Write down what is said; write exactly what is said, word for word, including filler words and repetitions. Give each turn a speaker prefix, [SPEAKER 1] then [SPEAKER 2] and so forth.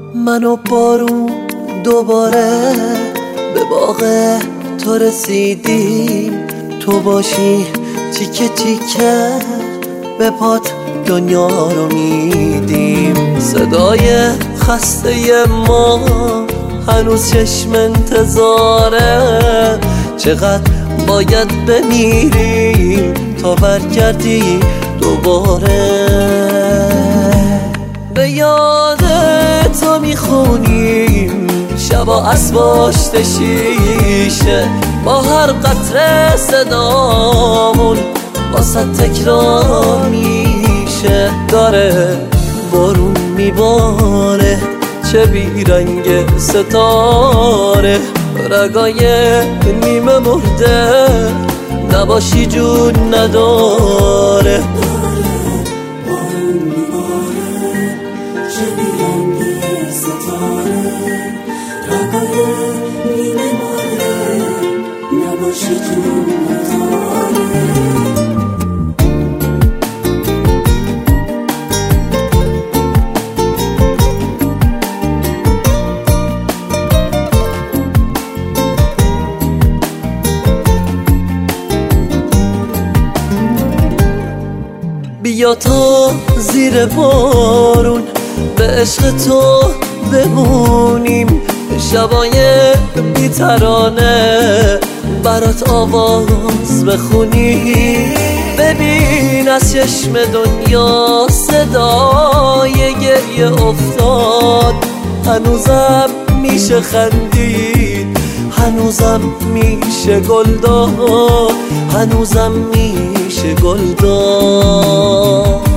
[SPEAKER 1] من و بارون دوباره به باغ تو رسیدیم، تو باشی تیکه تیکه به پات دنیا رو میدیم. صدای خسته ما هنوز چشم انتظاره، چقدر باید بمیریم تا برگردی دوباره. به یاد تو میخونیم شبا از پشت شیشه، با هر قطره صدامون واسه تکرار میشه. داره بارون میباره چه بیرنگ ستاره، رگای نیمه مرده نباشی جون نداره. بیا تا زیر بارون به عشق تو بمونیم، شبای بی‌ترانه برات آواز بخونیم. ببین از چشم دنیا صدای گریه افتاد، هنوزم میشه خندید، هنوزم میشه گل داد، هنوزم میشه گل داد.